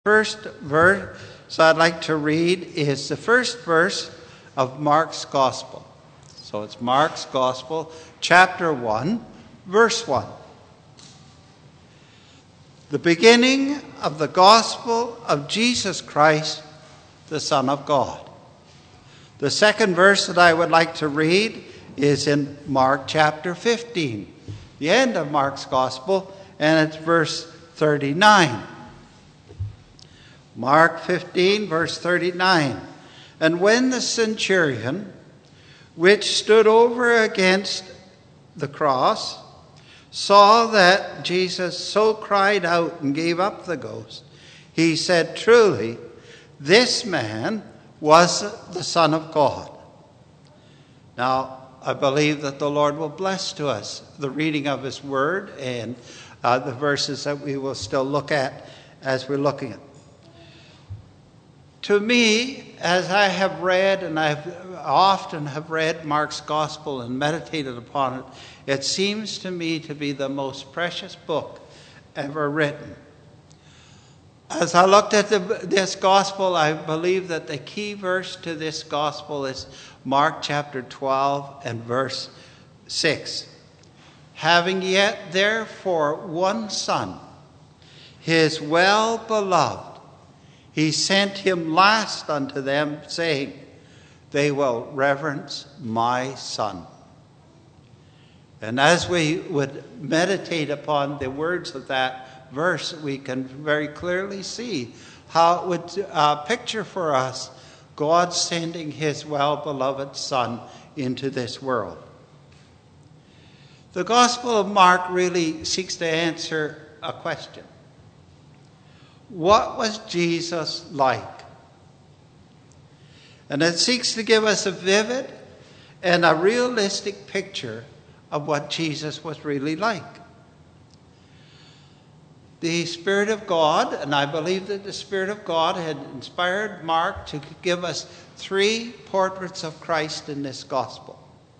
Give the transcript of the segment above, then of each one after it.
First verse I'd like to read is the first verse of Mark's Gospel. So it's Mark's Gospel, chapter 1, verse 1. The beginning of the Gospel of Jesus Christ, the Son of God. The second verse that I would like to read is in Mark chapter 15, the end of Mark's Gospel, and it's verse 39. Mark 15, verse 39. And when the centurion, which stood over against the cross, saw that Jesus so cried out and gave up the ghost, he said, "Truly, this man was the Son of God." Now, I believe that the Lord will bless to us the reading of his word and the verses that we will still look at as we're looking at. To me, as I have read, and I often have read Mark's Gospel and meditated upon it, it seems to me to be the most precious book ever written. As I looked at this Gospel, I believe that the key verse to this Gospel is Mark chapter 12 and verse 6. Having yet therefore one son, his well-beloved, he sent him last unto them, saying, "They will reverence my son." And as we would meditate upon the words of that verse, we can very clearly see how it would picture for us God sending his well-beloved Son into this world. The Gospel of Mark really seeks to answer a question. What was Jesus like? And it seeks to give us a vivid and a realistic picture of what Jesus was really like. The Spirit of God, and I believe that the Spirit of God had inspired Mark to give us 3 portraits of Christ in this Gospel.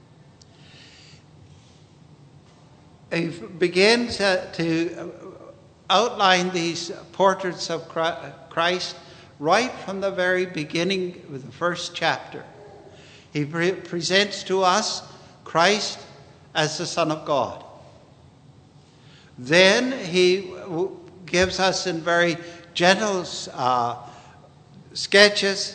He begins to outline these portraits of Christ right from the very beginning of the first chapter. He presents to us Christ as the Son of God. Then he gives us in very gentle sketches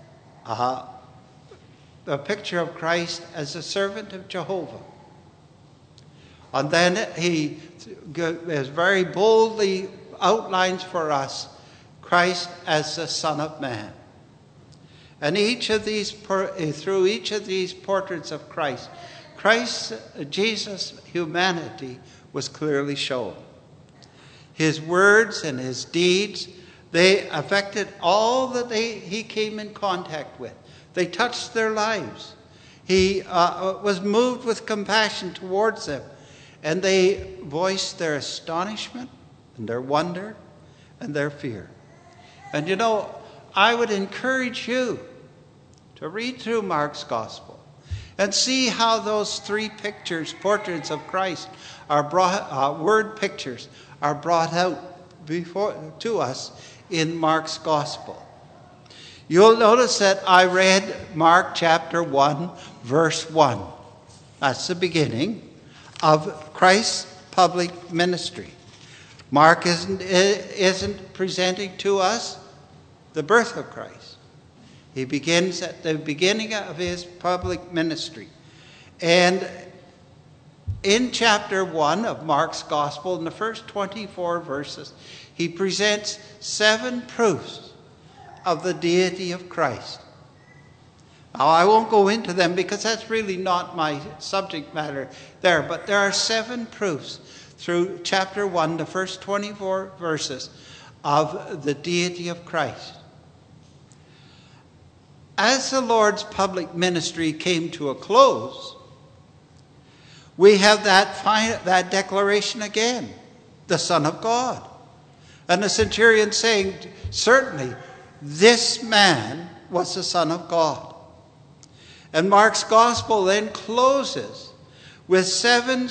a picture of Christ as a servant of Jehovah. And then he very boldly outlines for us Christ as the Son of Man. And through each of these portraits of Christ, Jesus' humanity was clearly shown. His words and his deeds, they affected all that he came in contact with. They touched their lives. He was moved with compassion towards them. And they voiced their astonishment and their wonder and their fear. And you know, I would encourage you to read through Mark's Gospel and see how those 3 portraits of Christ word pictures, are brought out to us in Mark's Gospel. You'll notice that I read Mark chapter 1, verse 1. That's the beginning of Christ's public ministry. Mark isn't presenting to us the birth of Christ. He begins at the beginning of his public ministry. And in chapter 1 of Mark's Gospel, in the first 24 verses, he presents 7 proofs of the deity of Christ. Now, I won't go into them because that's really not my subject matter there, but there are 7 proofs through chapter 1, the first 24 verses, of the deity of Christ. As the Lord's public ministry came to a close, we have that declaration again, the Son of God. And the centurion saying, "Certainly, this man was the Son of God." And Mark's Gospel then closes with 7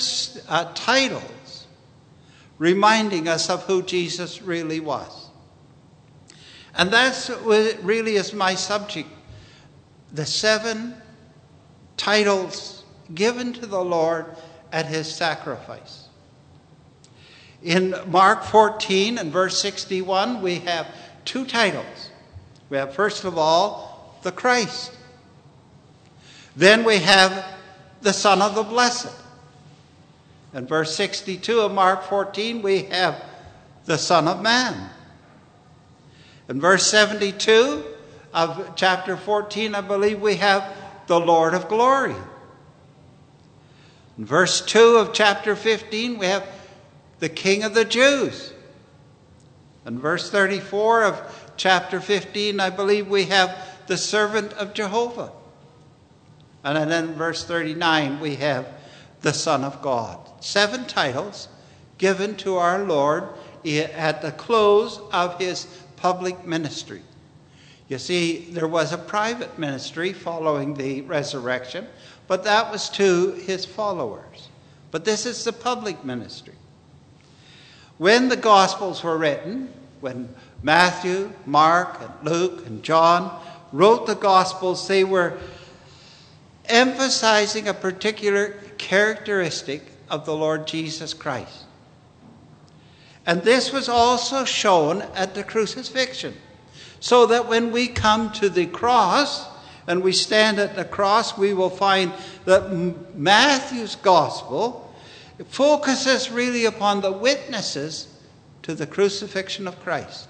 titles reminding us of who Jesus really was. And that's what really is my subject. The 7 titles given to the Lord at his sacrifice. In Mark 14 and verse 61, we have 2 titles. We have, first of all, the Christ. Then we have the Son of the Blessed. In verse 62 of Mark 14, we have the Son of Man. In verse 72 of chapter 14, I believe we have the Lord of Glory. In verse 2 of chapter 15, we have the King of the Jews. In verse 34 of chapter 15, I believe we have the Servant of Jehovah. And then in verse 39, we have the Son of God. 7 titles given to our Lord at the close of his public ministry. You see, there was a private ministry following the resurrection, but that was to his followers. But this is the public ministry. When the Gospels were written, when Matthew, Mark, and Luke, and John wrote the Gospels, they were emphasizing a particular characteristic of the Lord Jesus Christ. And this was also shown at the crucifixion. So that when we come to the cross and we stand at the cross, we will find that Matthew's gospel focuses really upon the witnesses to the crucifixion of Christ.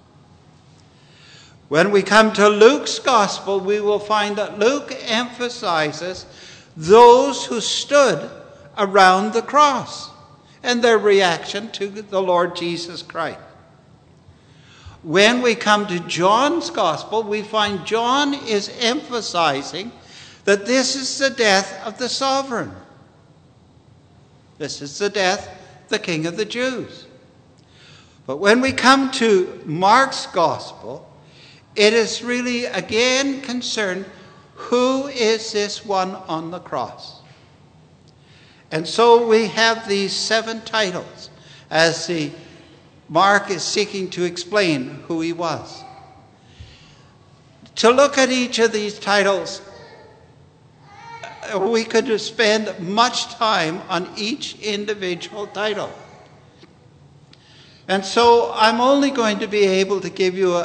When we come to Luke's gospel, we will find that Luke emphasizes those who stood around the cross and their reaction to the Lord Jesus Christ. When we come to John's gospel, we find John is emphasizing that this is the death of the sovereign. This is the death of the King of the Jews. But when we come to Mark's gospel, it is really again concerned, who is this one on the cross? And so we have these 7 titles as Mark is seeking to explain who he was. To look at each of these titles, we could spend much time on each individual title. And so I'm only going to be able to give you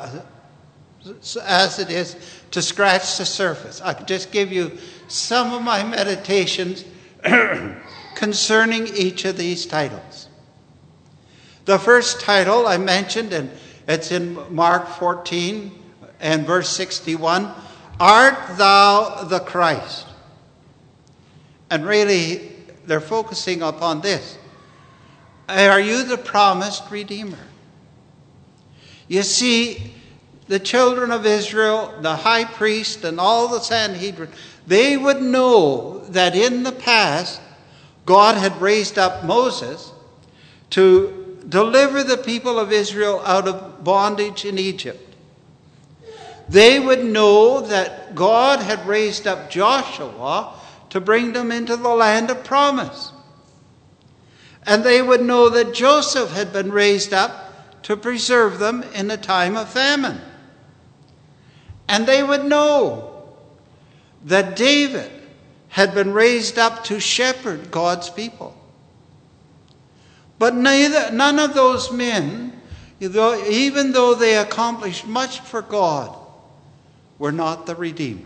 as it is, to scratch the surface. I could just give you some of my meditations concerning each of these titles. The first title I mentioned, and it's in Mark 14 and verse 61, Art thou the Christ? And really, they're focusing upon this. Are you the promised Redeemer? You see, the children of Israel, the high priest, and all the Sanhedrin, they would know that in the past, God had raised up Moses to deliver the people of Israel out of bondage in Egypt. They would know that God had raised up Joshua to bring them into the land of promise. And they would know that Joseph had been raised up to preserve them in a time of famine. And they would know that David had been raised up to shepherd God's people. But none of those men, even though they accomplished much for God, were not the Redeemer.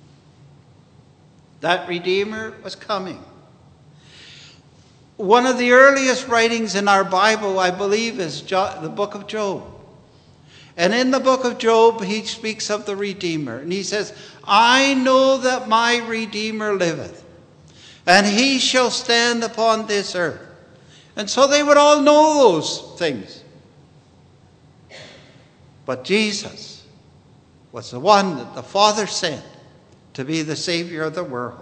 That Redeemer was coming. One of the earliest writings in our Bible, I believe, is the book of Job. And in the book of Job, he speaks of the Redeemer. And he says, I know that my Redeemer liveth, and he shall stand upon this earth. And so they would all know those things. But Jesus was the one that the Father sent to be the Savior of the world.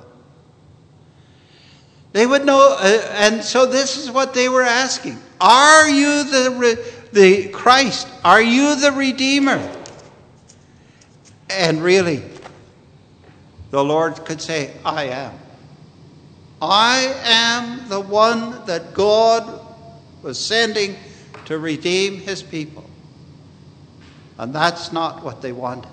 They would know, and so this is what they were asking. Are you the Christ? Are you the Redeemer? And really, the Lord could say, I am. I am the one that God was sending to redeem his people. And that's not what they wanted.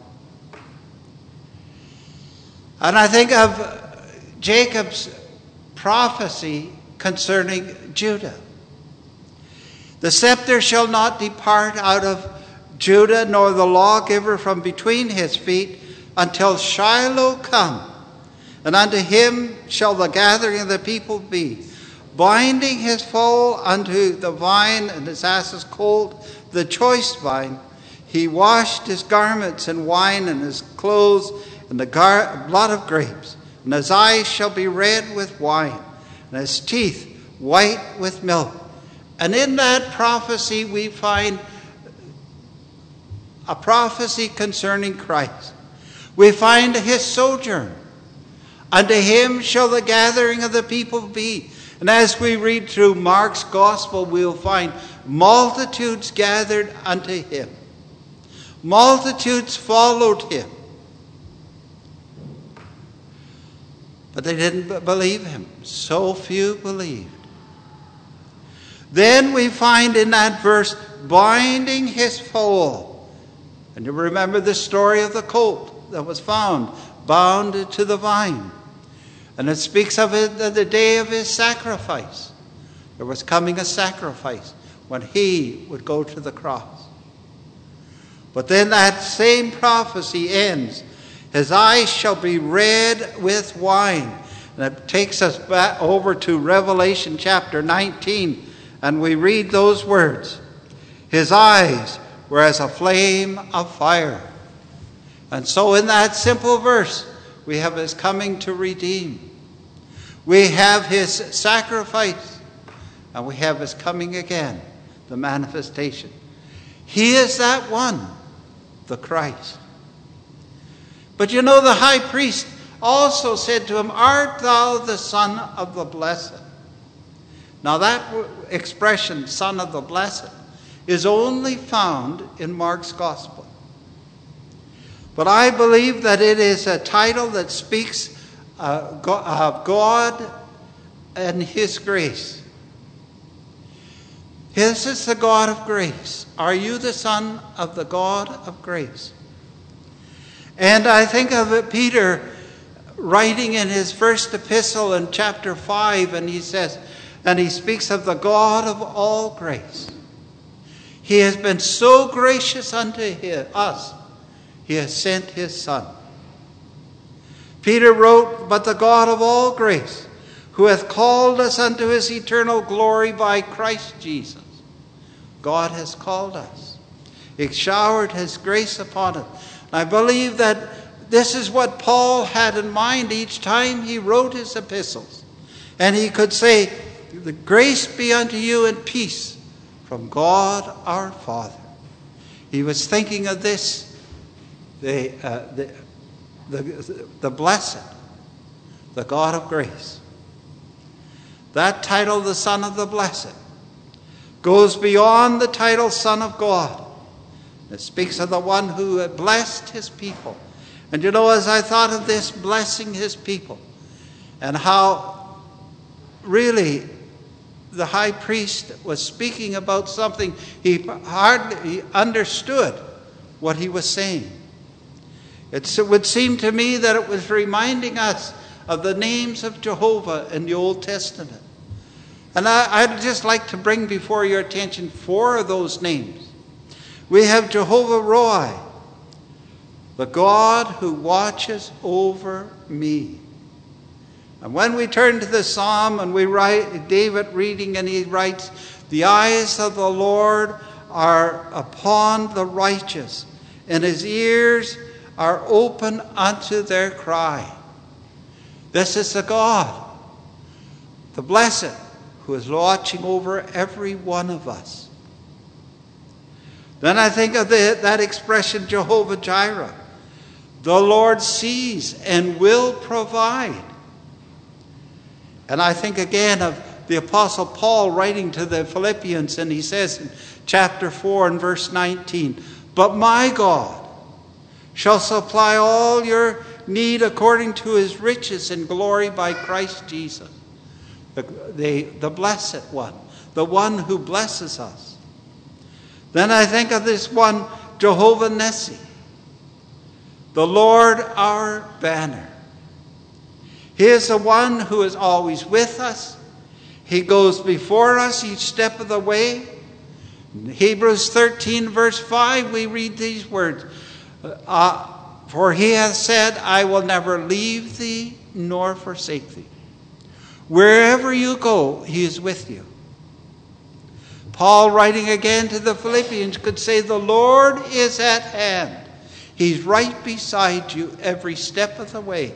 And I think of Jacob's prophecy concerning Judah. The scepter shall not depart out of Judah, nor the lawgiver from between his feet, until Shiloh come. And unto him shall the gathering of the people be, binding his foal unto the vine, and his ass's colt, the choice vine. He washed his garments in wine, and his clothes in the blood of grapes. And his eyes shall be red with wine, and his teeth white with milk. And in that prophecy we find a prophecy concerning Christ. We find his sojourn. Unto him shall the gathering of the people be. And as we read through Mark's gospel, we'll find multitudes gathered unto him. Multitudes followed him. But they didn't believe him. So few believed. Then we find in that verse, binding his foal. And you remember the story of the colt that was found bound to the vine. And it speaks of it the day of his sacrifice. There was coming a sacrifice when he would go to the cross. But then that same prophecy ends. His eyes shall be red with wine. And it takes us back over to Revelation chapter 19. And we read those words. His eyes were as a flame of fire. And so in that simple verse, we have his coming to redeem. We have his sacrifice. And we have his coming again, the manifestation. He is that one, the Christ. But you know, the high priest also said to him, art thou the Son of the Blessed? Now that expression, Son of the Blessed, is only found in Mark's Gospel. But I believe that it is a title that speaks of God and his grace. This is the God of grace. Are you the Son of the God of grace? And I think of it, Peter writing in his first epistle in chapter 5, and he says, and he speaks of the God of all grace. He has been so gracious unto us, he has sent his Son. Peter wrote, but the God of all grace, who hath called us unto his eternal glory by Christ Jesus. God has called us. He showered his grace upon us. I believe that this is what Paul had in mind each time he wrote his epistles. And he could say, the grace be unto you and peace from God our Father. He was thinking of this, the blessed, the God of grace. That title, the Son of the Blessed, goes beyond the title Son of God. It speaks of the one who had blessed his people. And you know, as I thought of this, blessing his people, and how really the high priest was speaking about something he hardly understood what he was saying. It would seem to me that it was reminding us of the names of Jehovah in the Old Testament. And I'd just like to bring before your attention 4 of those names. We have Jehovah Roi, the God who watches over me. And when we turn to the Psalm and we write, David reading, and he writes, the eyes of the Lord are upon the righteous, and his ears are open unto their cry. This is the God, the blessed, who is watching over every one of us. Then I think of that expression, Jehovah Jireh. The Lord sees and will provide. And I think again of the Apostle Paul writing to the Philippians, and he says in chapter 4 and verse 19, but my God shall supply all your need according to his riches and glory by Christ Jesus. The blessed one, the one who blesses us. Then I think of this one, Jehovah Nissi, the Lord our banner. He is the one who is always with us. He goes before us each step of the way. In Hebrews 13 verse 5 we read these words, for he has said, I will never leave thee nor forsake thee. Wherever you go, he is with you. Paul, writing again to the Philippians, could say, the Lord is at hand. He's right beside you every step of the way.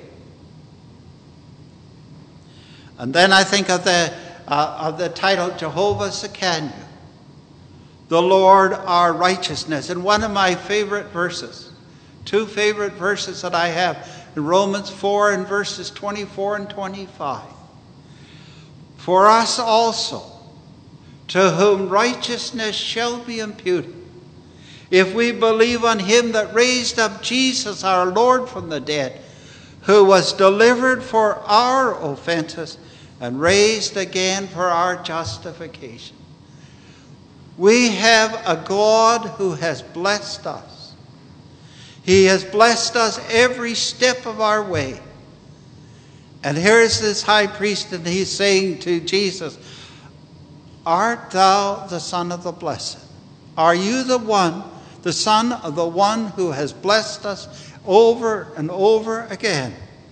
And then I think of the title, Jehovah Sekanu, the Lord our righteousness. And one of my favorite verses, two favorite verses that I have, in Romans 4 and verses 24 and 25. For us also, to whom righteousness shall be imputed, if we believe on him that raised up Jesus our Lord from the dead, who was delivered for our offenses and raised again for our justification. We have a God who has blessed us. He has blessed us every step of our way. And here is this high priest, and he's saying to Jesus, art thou the Son of the Blessed? Are you the Son of the one who has blessed us over and over again?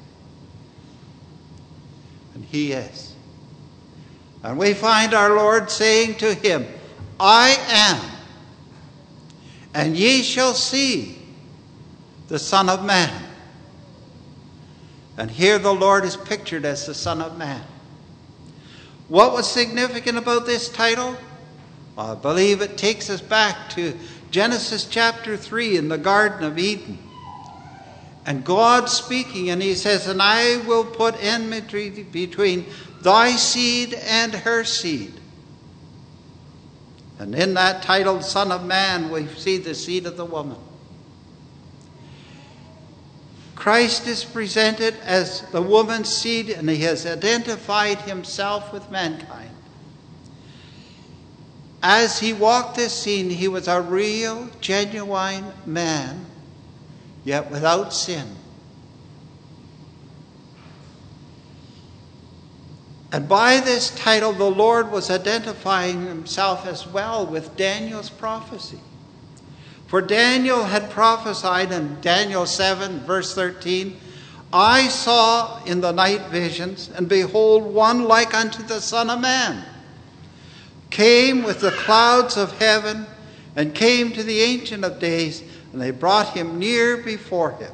And he is. And we find our Lord saying to him, I am, and ye shall see the Son of Man. And here the Lord is pictured as the Son of Man. What was significant about this title? Well, I believe it takes us back to Genesis chapter 3 in the Garden of Eden. And God speaking, and he says, and I will put enmity between thy seed and her seed. And in that title, Son of Man, we see the seed of the woman. Christ is presented as the woman's seed, and he has identified himself with mankind. As he walked this scene, he was a real, genuine man, yet without sin. And by this title, the Lord was identifying himself as well with Daniel's prophecy. For Daniel had prophesied in Daniel 7, verse 13, I saw in the night visions, and behold, one like unto the Son of Man, came with the clouds of heaven, and came to the Ancient of Days, and they brought him near before him.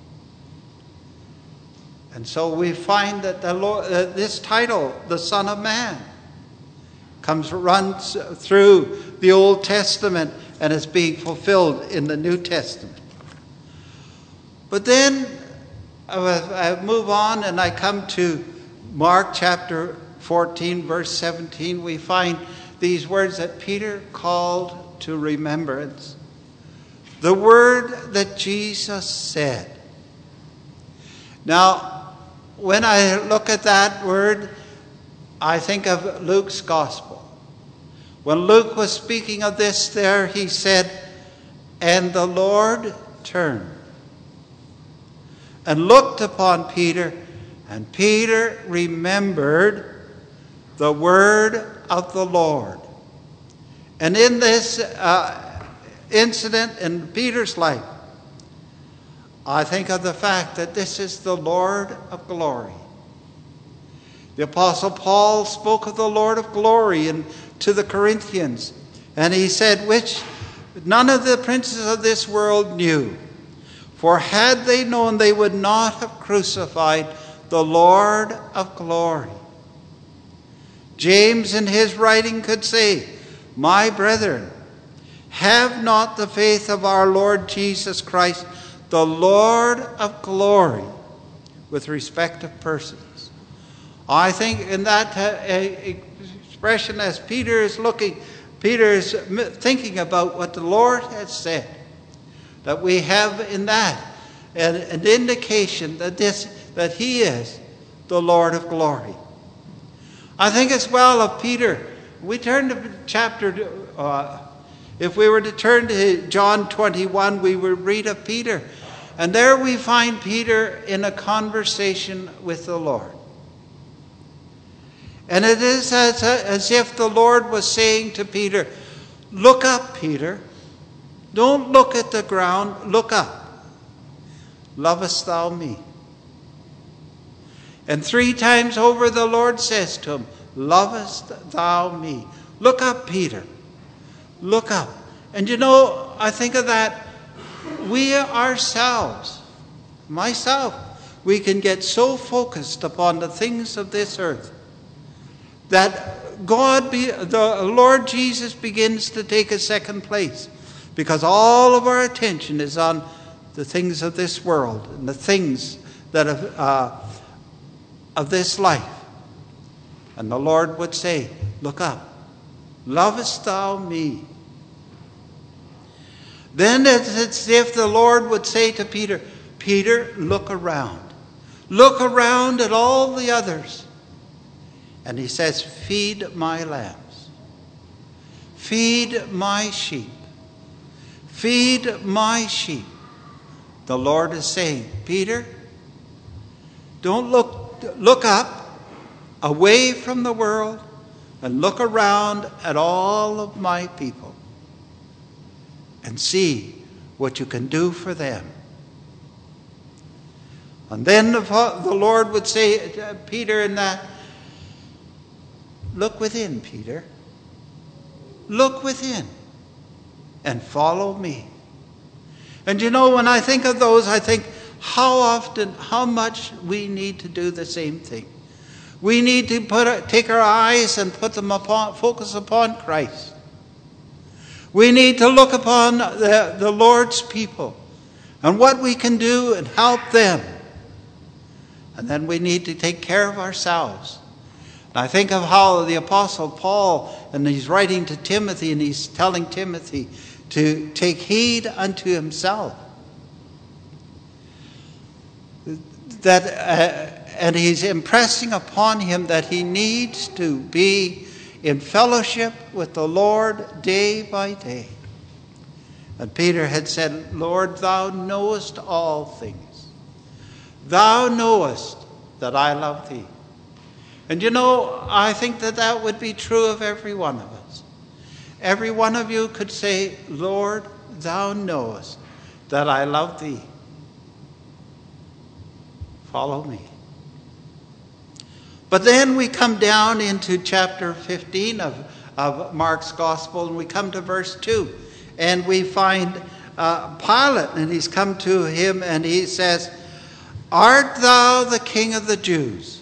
And so we find that the Lord, this title, the Son of Man, runs through the Old Testament and is being fulfilled in the New Testament. But then I move on and I come to Mark chapter 14, verse 17. We find these words that Peter called to remembrance. The word that Jesus said. Now, when I look at that word, I think of Luke's gospel. When Luke was speaking of this there, he said, and the Lord turned and looked upon Peter, and Peter remembered the word of the Lord. And in this incident in Peter's life, I think of the fact that this is the Lord of glory. The Apostle Paul spoke of the Lord of glory to the Corinthians, and he said, which none of the princes of this world knew. For had they known, they would not have crucified the Lord of glory. James in his writing could say, my brethren, have not the faith of our Lord Jesus Christ, the Lord of glory, with respect of persons. I think in that expression, as Peter is thinking about what the Lord has said, that we have in that an indication that he is the Lord of glory. I think as well of Peter. We turn to chapter If we were to turn to John 21, we would read of Peter. And there we find Peter in a conversation with the Lord. And it is as if the Lord was saying to Peter, look up, Peter. Don't look at the ground. Look up. Lovest thou me? And 3 times over the Lord says to him, lovest thou me? Look up, Peter. Look up. And you know, I think of that. We ourselves, myself, we can get so focused upon the things of this earth that the Lord Jesus begins to take a second place, because all of our attention is on the things of this world and the things that of this life. And the Lord would say, look up. Lovest thou me? Then it's as if the Lord would say to Peter, Peter, look around. Look around at all the others. And he says, feed my lambs. Feed my sheep. Feed my sheep. The Lord is saying, Peter, don't look up, away from the world, and look around at all of my people and see what you can do for them. And then the Lord would say to Peter in that, look within, Peter. Look within and follow me. And you know, when I think of those, I think how much we need to do the same thing. We need to take our eyes and focus upon Christ. We need to look upon the Lord's people and what we can do and help them. And then we need to take care of ourselves. And I think of how the Apostle Paul, and he's writing to Timothy, and he's telling Timothy to take heed unto himself. And he's impressing upon him that he needs to be in fellowship with the Lord day by day. And Peter had said, Lord, thou knowest all things. Thou knowest that I love thee. And you know, I think that would be true of every one of us. Every one of you could say, Lord, thou knowest that I love thee. Follow me. But then we come down into chapter 15 of Mark's Gospel, and we come to verse 2. And we find Pilate, and he's come to him, and he says, Art thou the King of the Jews?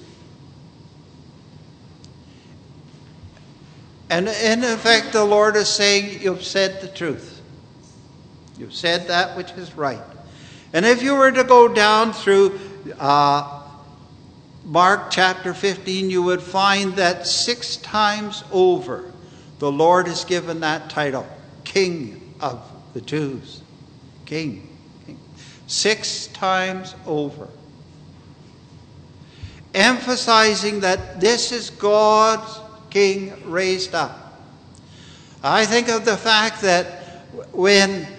And in effect, the Lord is saying, you've said the truth. You've said that which is right. And if you were to go down through Mark chapter 15, you would find that 6 times over, the Lord has given that title, King of the Jews. King. 6 times over. Emphasizing that this is God's King raised up. I think of the fact that when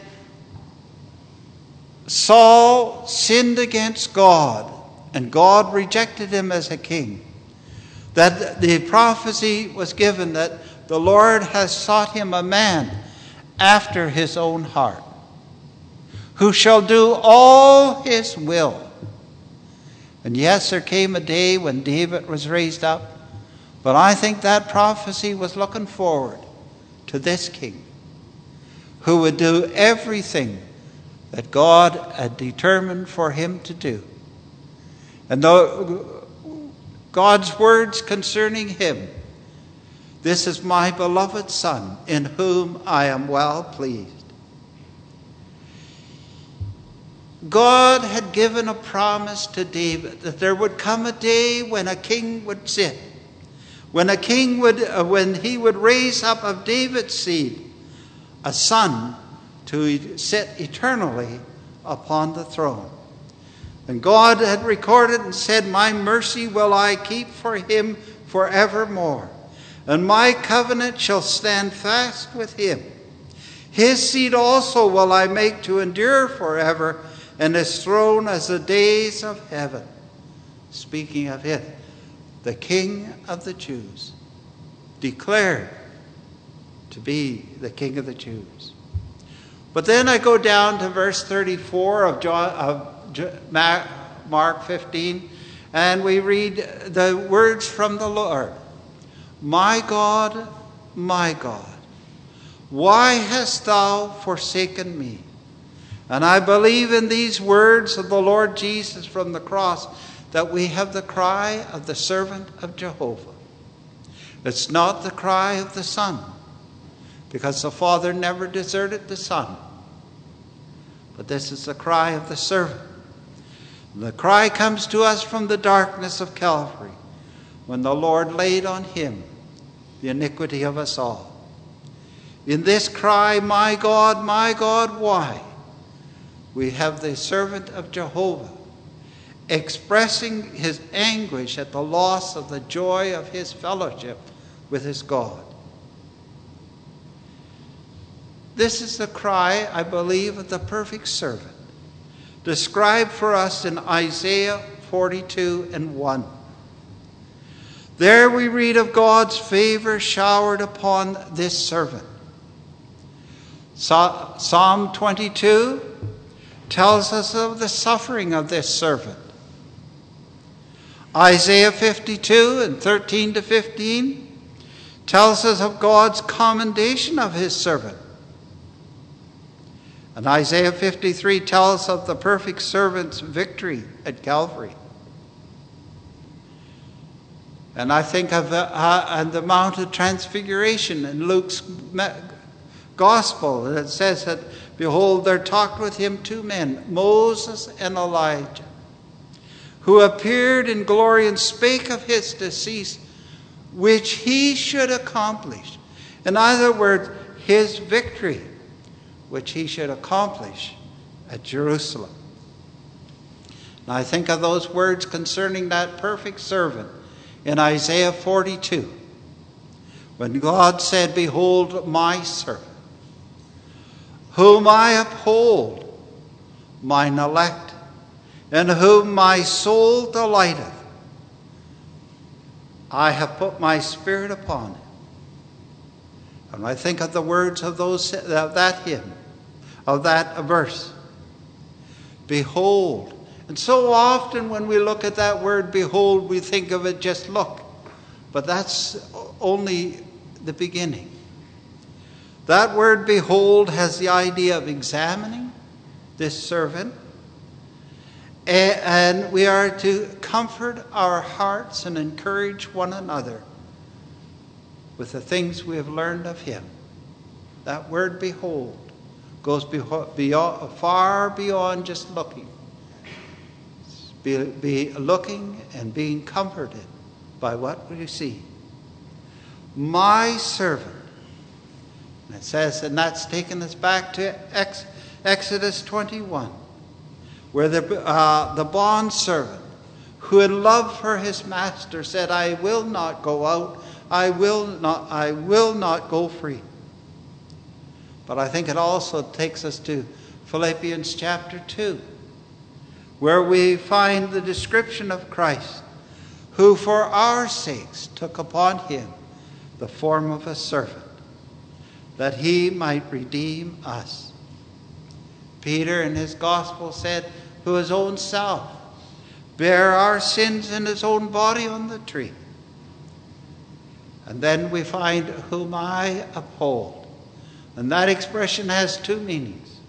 Saul sinned against God and God rejected him as a king, that the prophecy was given that the Lord has sought him a man after his own heart, who shall do all his will. And yes, there came a day when David was raised up, but I think that prophecy was looking forward to this king who would do everything that God had determined for him to do. And God's words concerning him, this is my beloved Son, in whom I am well pleased. God had given a promise to David that there would come a day when a king would sit, when he would raise up of David's seed a son to sit eternally upon the throne. And God had recorded and said, my mercy will I keep for him forevermore, and my covenant shall stand fast with him. His seed also will I make to endure forever, and his throne as the days of heaven. Speaking of it, the King of the Jews, declared to be the King of the Jews. But then I go down to verse 34 of Mark 15, and we read the words from the Lord. My God, why hast thou forsaken me? And I believe in these words of the Lord Jesus from the cross that we have the cry of the servant of Jehovah. It's not the cry of the Son, because the Father never deserted the Son. But this is the cry of the servant. And the cry comes to us from the darkness of Calvary, when the Lord laid on him the iniquity of us all. In this cry, my God, why? We have the servant of Jehovah expressing his anguish at the loss of the joy of his fellowship with his God. This is the cry, I believe, of the perfect servant, described for us in Isaiah 42 and 1. There we read of God's favor showered upon this servant. Psalm 22 tells us of the suffering of this servant. Isaiah 52 and 13 to 15 tells us of God's commendation of his servant. And Isaiah 53 tells of the perfect servant's victory at Calvary. And I think of the Mount of Transfiguration in Luke's Gospel. It says that, behold, there talked with him two men, Moses and Elijah, who appeared in glory and spake of his decease, which he should accomplish. In other words, his victory, which he should accomplish at Jerusalem. And I think of those words concerning that perfect servant in Isaiah 42, when God said, behold my servant, whom I uphold, mine elect, in whom my soul delighteth. I have put my spirit upon him. And I think of the words of that hymn, of that verse. Behold. And so often when we look at that word, behold, we think of it just look. But that's only the beginning. That word behold has the idea of examining this servant. And we are to comfort our hearts and encourage one another with the things we have learned of him. That word behold goes far beyond just looking. Be looking and being comforted by what we see. My servant. And it says, and that's taken us back to Exodus 21, where the bondservant, who in love for his master, said, I will not go out, I will not go free. But I think it also takes us to Philippians chapter 2, where we find the description of Christ, who for our sakes took upon him the form of a servant, that he might redeem us. Peter in his gospel said, who his own self bare our sins in his own body on the tree. And then we find whom I uphold. And that expression has two meanings.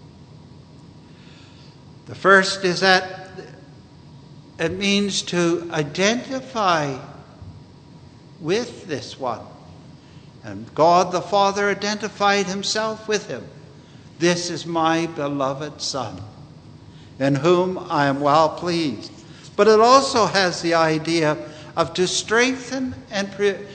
The first is that it means to identify with this one. And God the Father identified himself with him. This is my beloved Son, in whom I am well pleased. But it also has the idea of to strengthen and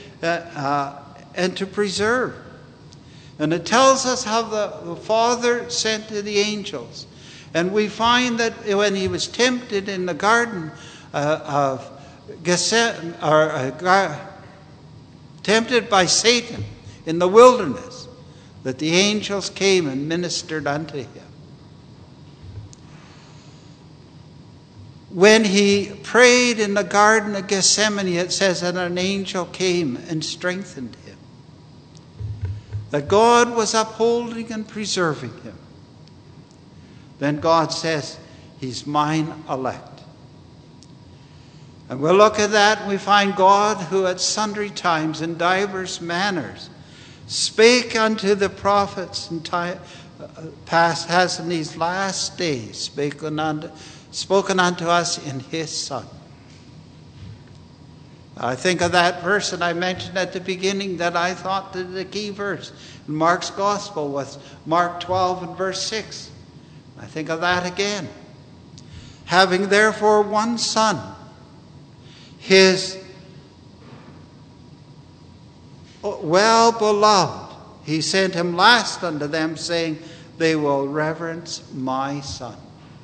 to preserve. And it tells us how the Father sent to the angels. And we find that when he was tempted in the garden of Gethsemane, tempted by Satan in the wilderness, that the angels came and ministered unto him. When he prayed in the Garden of Gethsemane, it says that an angel came and strengthened him. That God was upholding and preserving him. Then God says, he's mine elect. And we'll look at that and we find God who at sundry times in divers manners spake unto the prophets in time past, has in these last days spoken unto us in his Son. I think of that verse that I mentioned at the beginning that I thought that the key verse in Mark's Gospel was Mark 12 and verse 6. I think of that again. Having therefore one Son, his well-beloved, he sent him last unto them, saying, they will reverence my Son,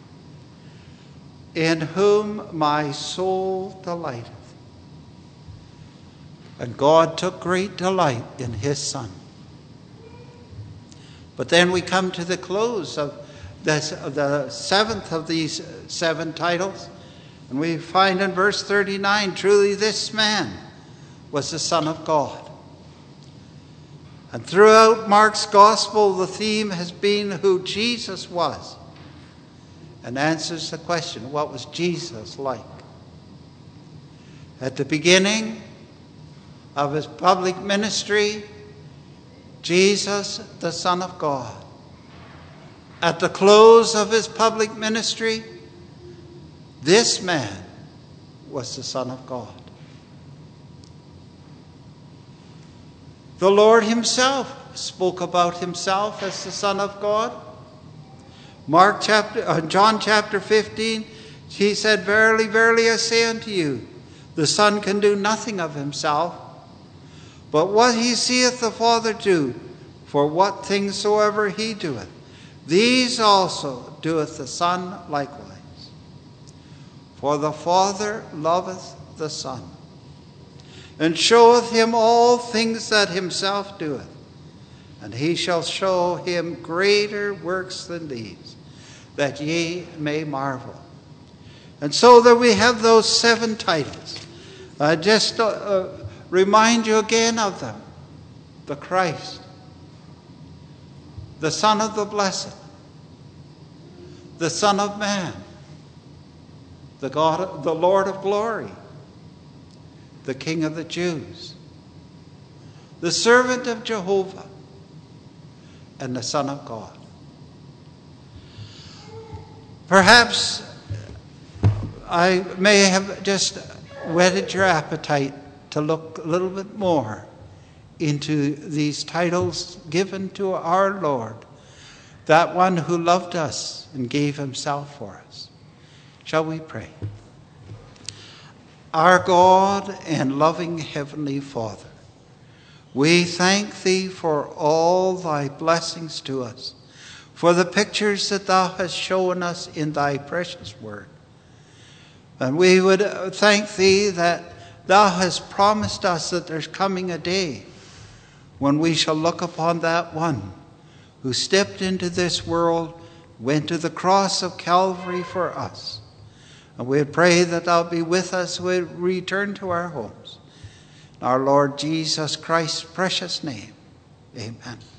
in whom my soul delighteth. And God took great delight in his Son. But then we come to the close of the seventh of these 7 titles, and we find in verse 39, truly this man was the Son of God. And throughout Mark's Gospel, the theme has been who Jesus was, and answers the question, what was Jesus like? At the beginning of his public ministry, Jesus, the Son of God. At the close of his public ministry, this man was the Son of God. The Lord himself spoke about himself as the Son of God. John chapter 15, he said, verily, verily, I say unto you, the Son can do nothing of himself, but what he seeth the Father do, for what things soever he doeth, these also doeth the Son likewise. For the Father loveth the Son, and showeth him all things that himself doeth, and he shall show him greater works than these, that ye may marvel. And so that we have those 7 titles. Just remind you again of them. The Christ, the Son of the Blessed, the Son of Man, the Lord of Glory, the King of the Jews, the servant of Jehovah, and the Son of God. Perhaps I may have just whetted your appetite to look a little bit more into these titles given to our Lord, that one who loved us and gave himself for us. Shall we pray? Our God and loving Heavenly Father, we thank thee for all thy blessings to us, for the pictures that thou hast shown us in thy precious word. And we would thank thee that thou hast promised us that there's coming a day when we shall look upon that one who stepped into this world, went to the cross of Calvary for us. And we pray that thou be with us when we return to our homes. In our Lord Jesus Christ's precious name, amen.